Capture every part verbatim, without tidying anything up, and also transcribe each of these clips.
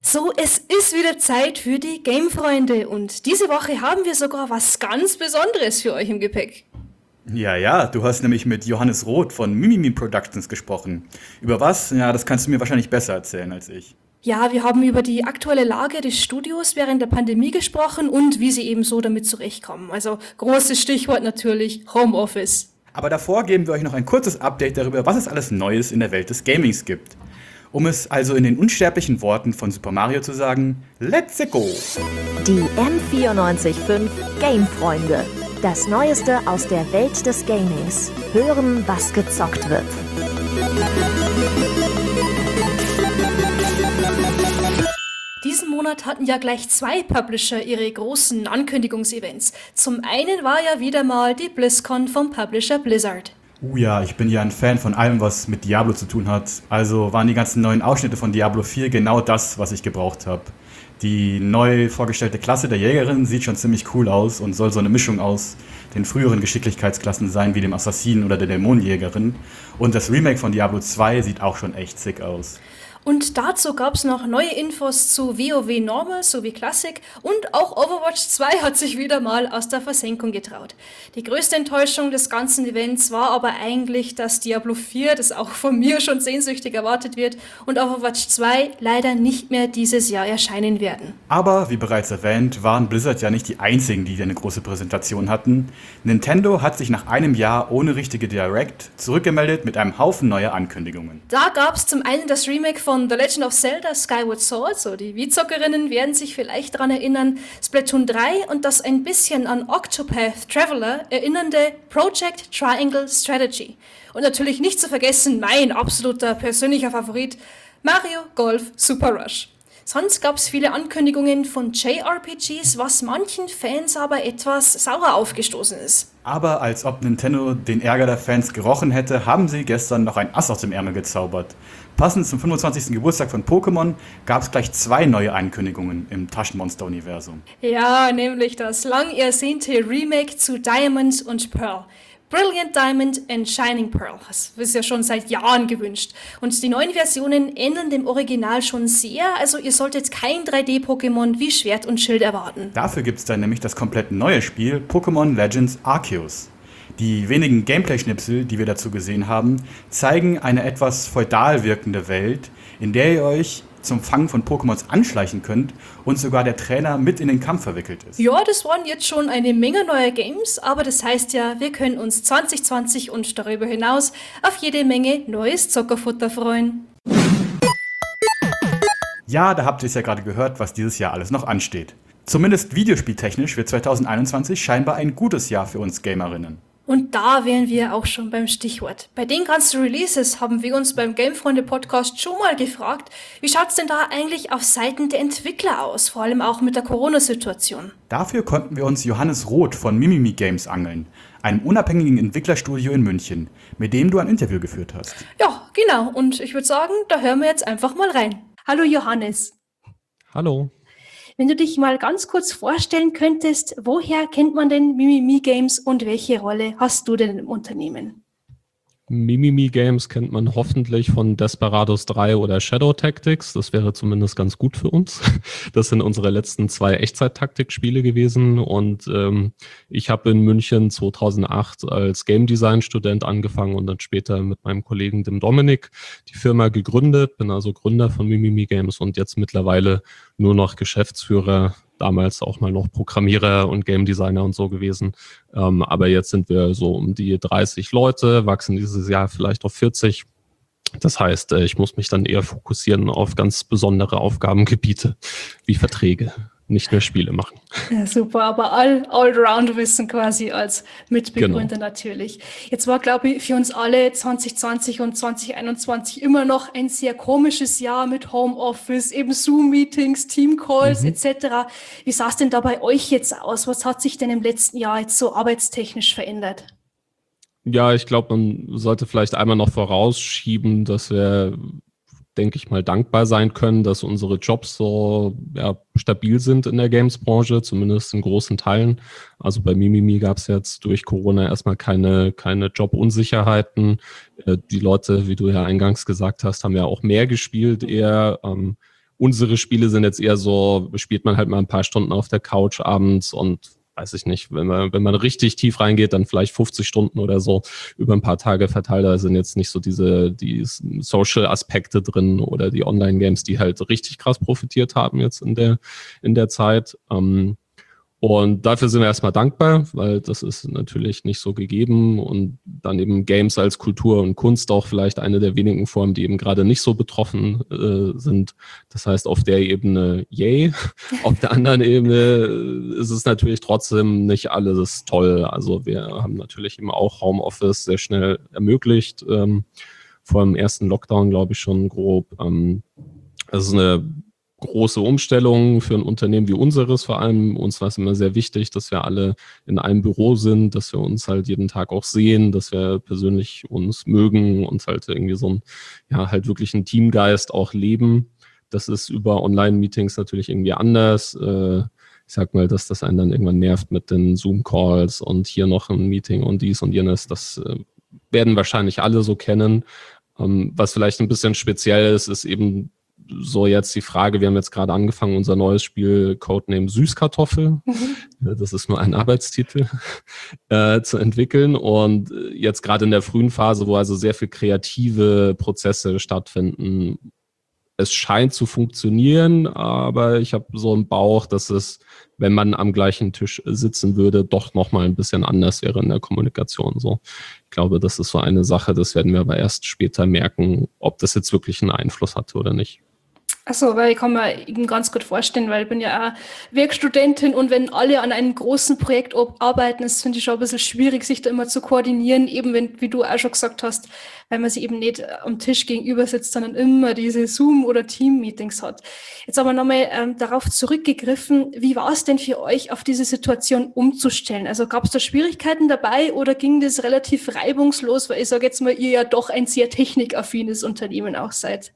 So, es ist wieder Zeit für die Game-Freunde und diese Woche haben wir sogar was ganz Besonderes für euch im Gepäck. Ja, ja, du hast nämlich mit Johannes Roth von Mimimi Productions gesprochen. Über was? Ja, das kannst du mir wahrscheinlich besser erzählen als ich. Ja, wir haben über die aktuelle Lage des Studios während der Pandemie gesprochen und wie sie eben so damit zurechtkommen. Also großes Stichwort natürlich Homeoffice. Aber davor geben wir euch noch ein kurzes Update darüber, was es alles Neues in der Welt des Gamings gibt. Um es also in den unsterblichen Worten von Super Mario zu sagen, let's go! Die M vierundneunzig Komma fünf Game-Freunde. Das Neueste aus der Welt des Gamings. Hören, was gezockt wird. Diesen Monat hatten ja gleich zwei Publisher ihre großen Ankündigungsevents. Zum einen war ja wieder mal die BlizzCon vom Publisher Blizzard. Uh ja, ich bin ja ein Fan von allem, was mit Diablo zu tun hat. Also waren die ganzen neuen Ausschnitte von Diablo vier genau das, was ich gebraucht habe. Die neu vorgestellte Klasse der Jägerin sieht schon ziemlich cool aus und soll so eine Mischung aus den früheren Geschicklichkeitsklassen sein, wie dem Assassinen oder der Dämonenjägerin. Und das Remake von Diablo zwei sieht auch schon echt sick aus. Und dazu gab es noch neue Infos zu WoW Normal sowie Classic und auch Overwatch zwei hat sich wieder mal aus der Versenkung getraut. Die größte Enttäuschung des ganzen Events war aber eigentlich, dass Diablo vier, das auch von mir schon sehnsüchtig erwartet wird, und Overwatch zwei leider nicht mehr dieses Jahr erscheinen werden. Aber, wie bereits erwähnt, waren Blizzard ja nicht die einzigen, die eine große Präsentation hatten. Nintendo hat sich nach einem Jahr ohne richtige Direct zurückgemeldet mit einem Haufen neuer Ankündigungen. Da gab es zum einen das Remake von The Legend of Zelda Skyward Sword, so die Wii-Zockerinnen werden sich vielleicht daran erinnern, Splatoon drei und das ein bisschen an Octopath Traveler erinnernde Project Triangle Strategy. Und natürlich nicht zu vergessen, mein absoluter persönlicher Favorit, Mario Golf Super Rush. Sonst gab es viele Ankündigungen von J R P Gs, was manchen Fans aber etwas sauer aufgestoßen ist. Aber als ob Nintendo den Ärger der Fans gerochen hätte, haben sie gestern noch ein Ass aus dem Ärmel gezaubert. Passend zum fünfundzwanzigsten Geburtstag von Pokémon gab es gleich zwei neue Ankündigungen im Taschenmonster-Universum. Ja, nämlich das lang ersehnte Remake zu Diamond und Pearl. Brilliant Diamond and Shining Pearl. Das ist ja schon seit Jahren gewünscht. Und die neuen Versionen ähneln dem Original schon sehr, also ihr solltet kein drei D-Pokémon wie Schwert und Schild erwarten. Dafür gibt es dann nämlich das komplett neue Spiel Pokémon Legends Arceus. Die wenigen Gameplay-Schnipsel, die wir dazu gesehen haben, zeigen eine etwas feudal wirkende Welt, in der ihr euch zum Fangen von Pokémons anschleichen könnt und sogar der Trainer mit in den Kampf verwickelt ist. Ja, das waren jetzt schon eine Menge neuer Games, aber das heißt ja, wir können uns zwanzig zwanzig und darüber hinaus auf jede Menge neues Zockerfutter freuen. Ja, da habt ihr es ja gerade gehört, was dieses Jahr alles noch ansteht. Zumindest videospieltechnisch wird zweitausendeinundzwanzig scheinbar ein gutes Jahr für uns Gamerinnen. Und da wären wir auch schon beim Stichwort. Bei den ganzen Releases haben wir uns beim Gamefreunde-Podcast schon mal gefragt, wie schaut's denn da eigentlich auf Seiten der Entwickler aus, vor allem auch mit der Corona-Situation? Dafür konnten wir uns Johannes Roth von Mimimi Games angeln, einem unabhängigen Entwicklerstudio in München, mit dem du ein Interview geführt hast. Ja, genau. Und ich würde sagen, da hören wir jetzt einfach mal rein. Hallo Johannes. Hallo. Wenn du dich mal ganz kurz vorstellen könntest, woher kennt man denn Mimimi Games und welche Rolle hast du denn im Unternehmen? Mimimi Games kennt man hoffentlich von Desperados drei oder Shadow Tactics. Das wäre zumindest ganz gut für uns. Das sind unsere letzten zwei Echtzeit-Taktik-Spiele gewesen. Und ähm, ich habe in München zweitausendacht als Game Design-Student angefangen und dann später mit meinem Kollegen dem Dominik die Firma gegründet. Bin also Gründer von Mimimi Games und jetzt mittlerweile nur noch Geschäftsführer. Damals auch mal noch Programmierer und Game Designer und so gewesen. Ähm, aber jetzt sind wir so um die dreißig Leute, wachsen dieses Jahr vielleicht auf vierzig. Das heißt, ich muss mich dann eher fokussieren auf ganz besondere Aufgabengebiete wie Verträge, nicht mehr Spiele machen. Ja, super, aber all, Allround-Wissen quasi als Mitbegründer Genau. Natürlich. Jetzt war, glaube ich, für uns alle zwanzig zwanzig und zwanzig einundzwanzig immer noch ein sehr komisches Jahr mit Homeoffice, eben Zoom-Meetings, Team-Calls Mhm. et cetera. Wie sah es denn da bei euch jetzt aus? Was hat sich denn im letzten Jahr jetzt so arbeitstechnisch verändert? Ja, ich glaube, man sollte vielleicht einmal noch vorausschieben, dass wir, denke ich mal, dankbar sein können, dass unsere Jobs so ja, stabil sind in der Games-Branche, zumindest in großen Teilen. Also bei Mimimi gab es jetzt durch Corona erstmal keine, keine Jobunsicherheiten. Äh, die Leute, wie du ja eingangs gesagt hast, haben ja auch mehr gespielt eher. Ähm, unsere Spiele sind jetzt eher so, spielt man halt mal ein paar Stunden auf der Couch abends und weiß ich nicht, wenn man, wenn man richtig tief reingeht, dann vielleicht fünfzig Stunden oder so über ein paar Tage verteilt. Da sind jetzt nicht so diese die Social-Aspekte drin oder die Online-Games, die halt richtig krass profitiert haben jetzt in der, in der Zeit. Ähm, Und dafür sind wir erstmal dankbar, weil das ist natürlich nicht so gegeben und dann eben Games als Kultur und Kunst auch vielleicht eine der wenigen Formen, die eben gerade nicht so betroffen äh, sind. Das heißt, auf der Ebene yay, auf der anderen Ebene ist es natürlich trotzdem nicht alles toll. Also wir haben natürlich eben auch Homeoffice sehr schnell ermöglicht, ähm, vor dem ersten Lockdown, glaube ich, schon grob. Ähm, das ist eine große Umstellung für ein Unternehmen wie unseres. Vor allem uns war es immer sehr wichtig, dass wir alle in einem Büro sind, dass wir uns halt jeden Tag auch sehen, dass wir persönlich uns mögen und halt irgendwie so ein, ja, halt wirklich einen Teamgeist auch leben. Das ist über Online-Meetings natürlich irgendwie anders. Äh, ich sag mal, dass das einen dann irgendwann nervt mit den Zoom-Calls und hier noch ein Meeting und dies und jenes. Das äh, werden wahrscheinlich alle so kennen. Ähm, was vielleicht ein bisschen speziell ist, ist eben so jetzt die Frage, wir haben jetzt gerade angefangen, unser neues Spiel Codename Süßkartoffel, mhm. das ist nur ein Arbeitstitel, äh, zu entwickeln und jetzt gerade in der frühen Phase, wo also sehr viel kreative Prozesse stattfinden. Es scheint zu funktionieren, aber ich habe so einen Bauch, dass es, wenn man am gleichen Tisch sitzen würde, doch nochmal ein bisschen anders wäre in der Kommunikation. So, ich glaube, das ist so eine Sache, das werden wir aber erst später merken, ob das jetzt wirklich einen Einfluss hatte oder nicht. Achso, weil ich kann mir eben ganz gut vorstellen, weil ich bin ja auch Werkstudentin und wenn alle an einem großen Projekt arbeiten, ist, finde ich schon ein bisschen schwierig, sich da immer zu koordinieren, eben wenn, wie du auch schon gesagt hast, weil man sich eben nicht am Tisch gegenüber sitzt, sondern immer diese Zoom- oder Team-Meetings hat. Jetzt aber nochmal ähm, darauf zurückgegriffen, wie war es denn für euch, auf diese Situation umzustellen? Also gab es da Schwierigkeiten dabei oder ging das relativ reibungslos, weil ich sage jetzt mal, ihr ja doch ein sehr technikaffines Unternehmen auch seid?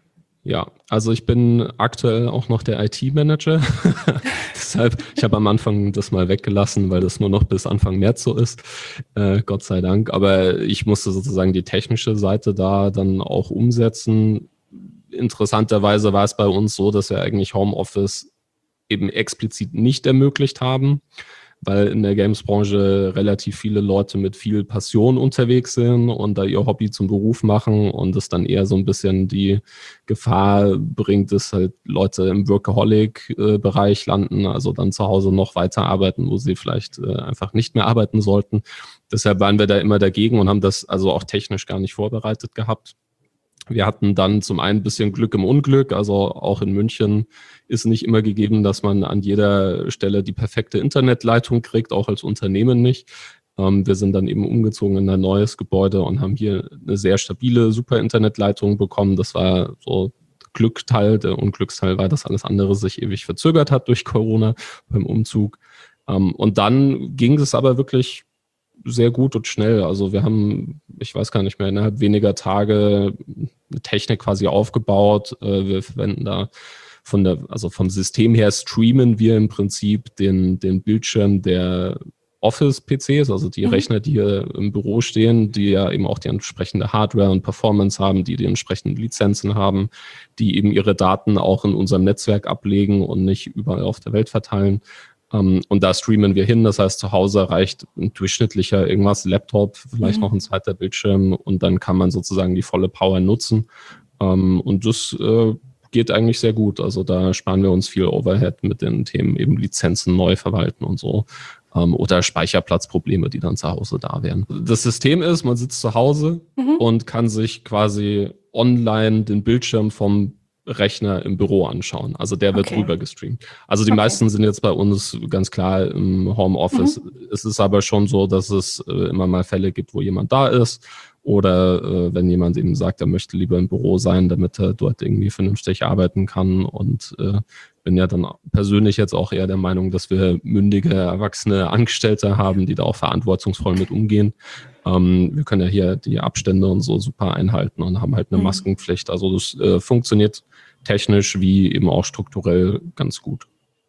Ja, also ich bin aktuell auch noch der I T-Manager. Deshalb, ich habe am Anfang das mal weggelassen, weil das nur noch bis Anfang März so ist. Äh, Gott sei Dank. Aber ich musste sozusagen die technische Seite da dann auch umsetzen. Interessanterweise war es bei uns so, dass wir eigentlich Homeoffice eben explizit nicht ermöglicht haben, weil in der Games-Branche relativ viele Leute mit viel Passion unterwegs sind und da ihr Hobby zum Beruf machen und es dann eher so ein bisschen die Gefahr bringt, dass halt Leute im Workaholic-Bereich landen, also dann zu Hause noch weiter arbeiten, wo sie vielleicht einfach nicht mehr arbeiten sollten. Deshalb waren wir da immer dagegen und haben das also auch technisch gar nicht vorbereitet gehabt. Wir hatten dann zum einen ein bisschen Glück im Unglück, also auch in München ist nicht immer gegeben, dass man an jeder Stelle die perfekte Internetleitung kriegt, auch als Unternehmen nicht. Ähm, wir sind dann eben umgezogen in ein neues Gebäude und haben hier eine sehr stabile, super Internetleitung bekommen. Das war so der Glückteil. Der Unglücksteil war, dass alles andere sich ewig verzögert hat durch Corona beim Umzug. Ähm, und dann ging es aber wirklich sehr gut und schnell. Also wir haben, ich weiß gar nicht mehr, innerhalb weniger Tage eine Technik quasi aufgebaut. Wir verwenden da von der, also vom System her streamen wir im Prinzip den, den Bildschirm der Office-P Cs, also die mhm. Rechner, die hier im Büro stehen, die ja eben auch die entsprechende Hardware und Performance haben, die die entsprechenden Lizenzen haben, die eben ihre Daten auch in unserem Netzwerk ablegen und nicht überall auf der Welt verteilen. Um, und da streamen wir hin, das heißt, zu Hause reicht ein durchschnittlicher irgendwas, Laptop, vielleicht mhm. noch ein zweiter Bildschirm und dann kann man sozusagen die volle Power nutzen. Um, und das äh, geht eigentlich sehr gut. Also da sparen wir uns viel Overhead mit den Themen eben Lizenzen neu verwalten und so. Um, oder Speicherplatzprobleme, die dann zu Hause da wären. Das System ist, man sitzt zu Hause mhm. und kann sich quasi online den Bildschirm vom Rechner im Büro anschauen. Also der wird okay. rüber gestreamt. Also die okay. meisten sind jetzt bei uns ganz klar im Homeoffice. Mhm. Es ist aber schon so, dass es äh, immer mal Fälle gibt, wo jemand da ist oder äh, wenn jemand eben sagt, er möchte lieber im Büro sein, damit er dort irgendwie vernünftig arbeiten kann und äh, bin ja dann persönlich jetzt auch eher der Meinung, dass wir mündige, erwachsene Angestellte haben, die da auch verantwortungsvoll mit umgehen. Ähm, wir können ja hier die Abstände und so super einhalten und haben halt eine Maskenpflicht. Also das äh, funktioniert technisch wie eben auch strukturell ganz gut.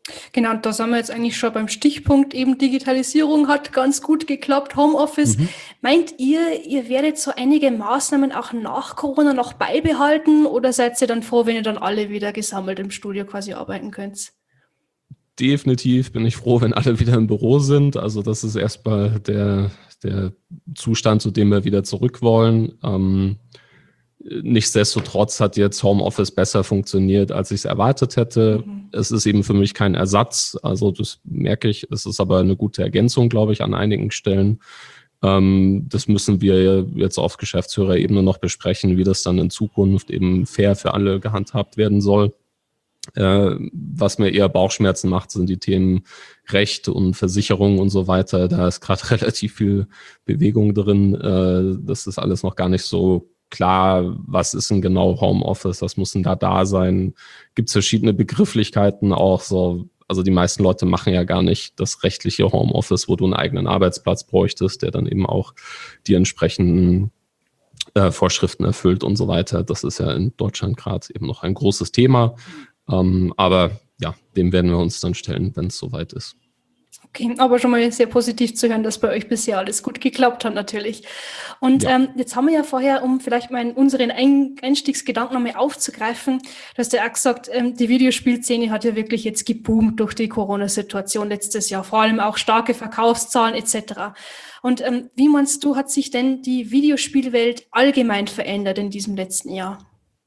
Genau, und da sind wir jetzt eigentlich schon beim Stichpunkt, eben Digitalisierung hat ganz gut geklappt, Homeoffice. Mhm. Meint ihr, ihr werdet so einige Maßnahmen auch nach Corona noch beibehalten oder seid ihr dann froh, wenn ihr dann alle wieder gesammelt im Studio quasi arbeiten könnt? Definitiv bin ich froh, wenn alle wieder im Büro sind. Also das ist erstmal der, der Zustand, zu dem wir wieder zurück wollen. Ähm, nichtsdestotrotz hat jetzt Homeoffice besser funktioniert, als ich es erwartet hätte. Mhm. Es ist eben für mich kein Ersatz. Also das merke ich. Es ist aber eine gute Ergänzung, glaube ich, an einigen Stellen. Ähm, das müssen wir jetzt auf Geschäftsführerebene noch besprechen, wie das dann in Zukunft eben fair für alle gehandhabt werden soll. Äh, was mir eher Bauchschmerzen macht, sind die Themen Recht und Versicherung und so weiter. Da ist gerade relativ viel Bewegung drin. Äh, das ist alles noch gar nicht so klar. Was ist denn genau Homeoffice? Was muss denn da da sein? Gibt es verschiedene Begrifflichkeiten auch so? Also die meisten Leute machen ja gar nicht das rechtliche Homeoffice, wo du einen eigenen Arbeitsplatz bräuchtest, der dann eben auch die entsprechenden äh, Vorschriften erfüllt und so weiter. Das ist ja in Deutschland gerade eben noch ein großes Thema. Um, aber ja, dem werden wir uns dann stellen, wenn es soweit ist. Okay, aber schon mal sehr positiv zu hören, dass bei euch bisher alles gut geklappt hat natürlich. Und ja. ähm, jetzt haben wir ja vorher, um vielleicht mal unseren Ein- Einstiegsgedanken nochmal aufzugreifen, du hast ja auch gesagt, ähm, die Videospielszene hat ja wirklich jetzt geboomt durch die Corona-Situation letztes Jahr, vor allem auch starke Verkaufszahlen et cetera. Und ähm, wie meinst du, hat sich denn die Videospielwelt allgemein verändert in diesem letzten Jahr?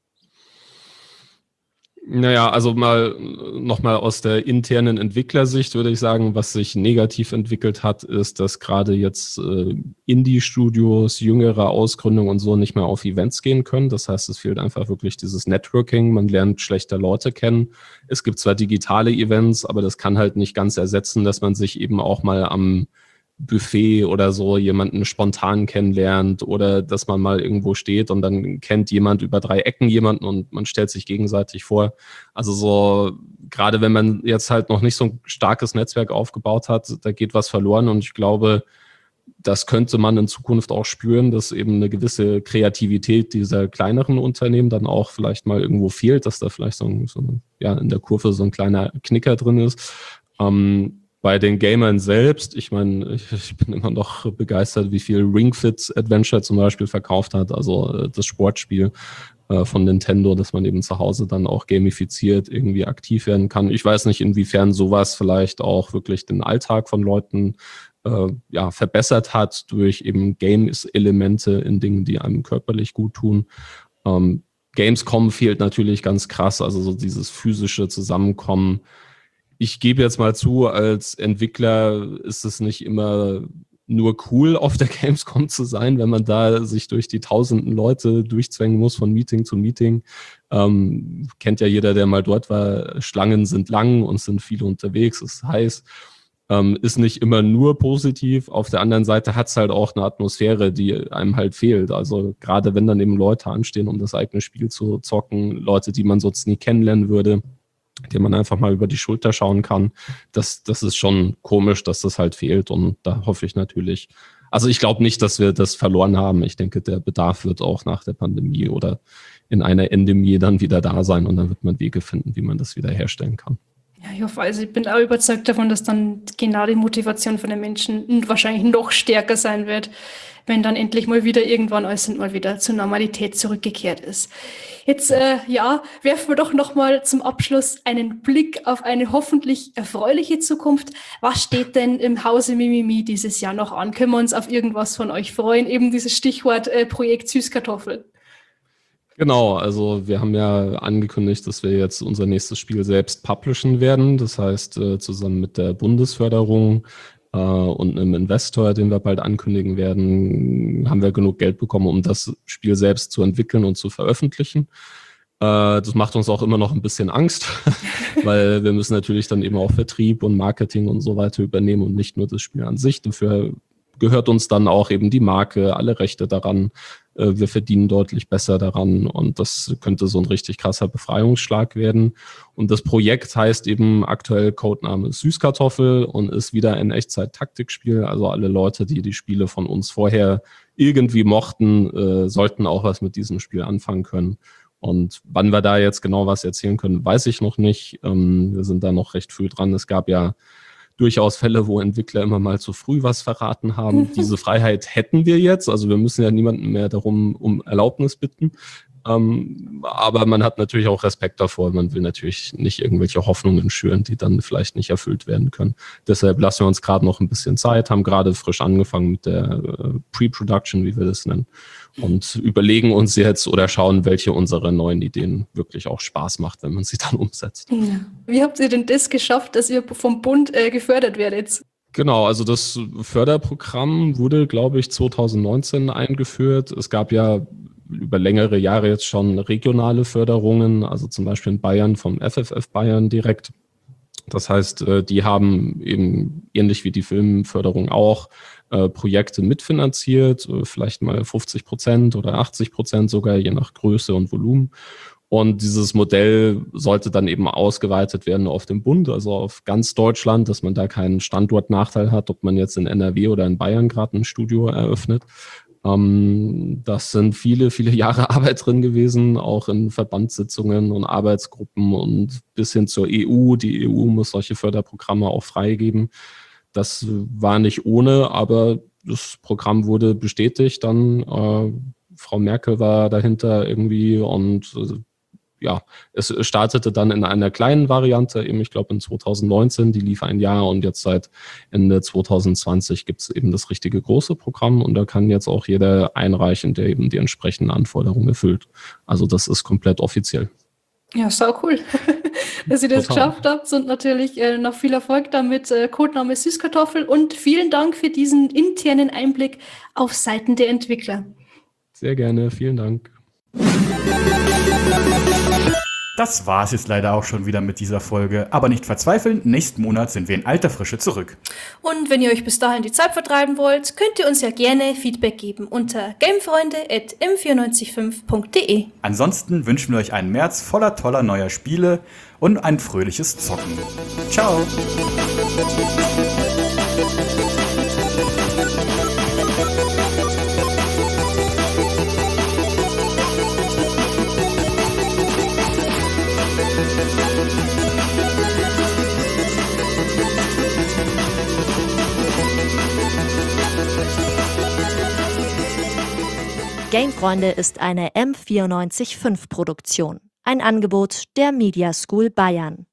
Naja, also mal nochmal aus der internen Entwicklersicht würde ich sagen, was sich negativ entwickelt hat, ist, dass gerade jetzt äh, Indie-Studios, jüngere Ausgründungen und so nicht mehr auf Events gehen können. Das heißt, es fehlt einfach wirklich dieses Networking. Man lernt schlechter Leute kennen. Es gibt zwar digitale Events, aber das kann halt nicht ganz ersetzen, dass man sich eben auch mal am Buffet oder so jemanden spontan kennenlernt oder dass man mal irgendwo steht und dann kennt jemand über drei Ecken jemanden und man stellt sich gegenseitig vor. Also so, gerade wenn man jetzt halt noch nicht so ein starkes Netzwerk aufgebaut hat, da geht was verloren und ich glaube, das könnte man in Zukunft auch spüren, dass eben eine gewisse Kreativität dieser kleineren Unternehmen dann auch vielleicht mal irgendwo fehlt, dass da vielleicht so, ein, so ja, in der Kurve so ein kleiner Knicker drin ist. Ähm, Bei den Gamern selbst, ich meine, ich, ich bin immer noch begeistert, wie viel Ring Fit Adventure zum Beispiel verkauft hat, also das Sportspiel äh, von Nintendo, dass man eben zu Hause dann auch gamifiziert irgendwie aktiv werden kann. Ich weiß nicht, inwiefern sowas vielleicht auch wirklich den Alltag von Leuten äh, ja, verbessert hat durch eben Games-Elemente in Dingen, die einem körperlich gut tun. Ähm, Gamescom fehlt natürlich ganz krass, also so dieses physische Zusammenkommen. Ich gebe jetzt mal zu, als Entwickler ist es nicht immer nur cool, auf der Gamescom zu sein, wenn man da sich durch die tausenden Leute durchzwängen muss von Meeting zu Meeting. Ähm, kennt ja jeder, der mal dort war, Schlangen sind lang und sind viele unterwegs, ist heiß. Ähm, ist nicht immer nur positiv. Auf der anderen Seite hat es halt auch eine Atmosphäre, die einem halt fehlt. Also gerade wenn dann eben Leute anstehen, um das eigene Spiel zu zocken, Leute, die man sonst nie kennenlernen würde, dem man einfach mal über die Schulter schauen kann. Das, das ist schon komisch, dass das halt fehlt und da hoffe ich natürlich, also ich glaube nicht, dass wir das verloren haben. Ich denke, der Bedarf wird auch nach der Pandemie oder in einer Endemie dann wieder da sein und dann wird man Wege finden, wie man das wieder herstellen kann. Ja, ich hoffe, also ich bin auch überzeugt davon, dass dann genau die Motivation von den Menschen wahrscheinlich noch stärker sein wird, wenn dann endlich mal wieder irgendwann alles und mal wieder zur Normalität zurückgekehrt ist. Jetzt, äh, ja, werfen wir doch nochmal zum Abschluss einen Blick auf eine hoffentlich erfreuliche Zukunft. Was steht denn im Hause Mimimi dieses Jahr noch an? Können wir uns auf irgendwas von euch freuen? Eben dieses Stichwort äh, Projekt Süßkartoffel. Genau, also wir haben ja angekündigt, dass wir jetzt unser nächstes Spiel selbst publishen werden. Das heißt, äh, zusammen mit der Bundesförderung äh, und einem Investor, den wir bald ankündigen werden, haben wir genug Geld bekommen, um das Spiel selbst zu entwickeln und zu veröffentlichen. Äh, das macht uns auch immer noch ein bisschen Angst, weil wir müssen natürlich dann eben auch Vertrieb und Marketing und so weiter übernehmen und nicht nur das Spiel an sich. Dafür gehört uns dann auch eben die Marke, alle Rechte daran. Wir verdienen deutlich besser daran und das könnte so ein richtig krasser Befreiungsschlag werden. Und das Projekt heißt eben aktuell Codename Süßkartoffel und ist wieder ein Echtzeit-Taktikspiel. Also alle Leute, die die Spiele von uns vorher irgendwie mochten, äh, sollten auch was mit diesem Spiel anfangen können. Und wann wir da jetzt genau was erzählen können, weiß ich noch nicht. Ähm, wir sind da noch recht früh dran. Es gab ja durchaus Fälle, wo Entwickler immer mal zu früh was verraten haben. Diese Freiheit hätten wir jetzt. Also wir müssen ja niemanden mehr darum um Erlaubnis bitten. Ähm, aber man hat natürlich auch Respekt davor. Man will natürlich nicht irgendwelche Hoffnungen schüren, die dann vielleicht nicht erfüllt werden können. Deshalb lassen wir uns gerade noch ein bisschen Zeit, haben gerade frisch angefangen mit der äh, Pre-Production, wie wir das nennen, und überlegen uns jetzt oder schauen, welche unserer neuen Ideen wirklich auch Spaß macht, wenn man sie dann umsetzt. Ja. Wie habt ihr denn das geschafft, dass ihr vom Bund äh, gefördert werdet? Genau, also das Förderprogramm wurde, glaube ich, zwanzig neunzehn eingeführt. Es gab ja über längere Jahre jetzt schon regionale Förderungen, also zum Beispiel in Bayern vom F F F Bayern direkt. Das heißt, die haben eben ähnlich wie die Filmförderung auch Projekte mitfinanziert, vielleicht mal fünfzig Prozent oder achtzig Prozent sogar, je nach Größe und Volumen. Und dieses Modell sollte dann eben ausgeweitet werden auf den Bund, also auf ganz Deutschland, dass man da keinen Standortnachteil hat, ob man jetzt in N R W oder in Bayern gerade ein Studio eröffnet. Das sind viele, viele Jahre Arbeit drin gewesen, auch in Verbandssitzungen und Arbeitsgruppen und bis hin zur E U. Die E U muss solche Förderprogramme auch freigeben. Das war nicht ohne, aber das Programm wurde bestätigt. Dann äh, Frau Merkel war dahinter irgendwie und äh, ja, es startete dann in einer kleinen Variante, eben ich glaube in zwanzig neunzehn, die lief ein Jahr und jetzt seit Ende zwanzig zwanzig gibt es eben das richtige große Programm und da kann jetzt auch jeder einreichen, der eben die entsprechenden Anforderungen erfüllt. Also das ist komplett offiziell. Ja, sau cool, dass ihr das Total. geschafft habt und natürlich äh, noch viel Erfolg damit, äh, Codename Süßkartoffel und vielen Dank für diesen internen Einblick auf Seiten der Entwickler. Sehr gerne, vielen Dank. Das war es jetzt leider auch schon wieder mit dieser Folge. Aber nicht verzweifeln, nächsten Monat sind wir in alter Frische zurück. Und wenn ihr euch bis dahin die Zeit vertreiben wollt, könnt ihr uns ja gerne Feedback geben unter gamefreunde at m vier neun fünf punkt de. Ansonsten wünschen wir euch einen März voller toller neuer Spiele und ein fröhliches Zocken. Ciao! Gamefreunde ist eine M vierundneunzig Punkt fünf Produktion. Ein Angebot der Media School Bayern.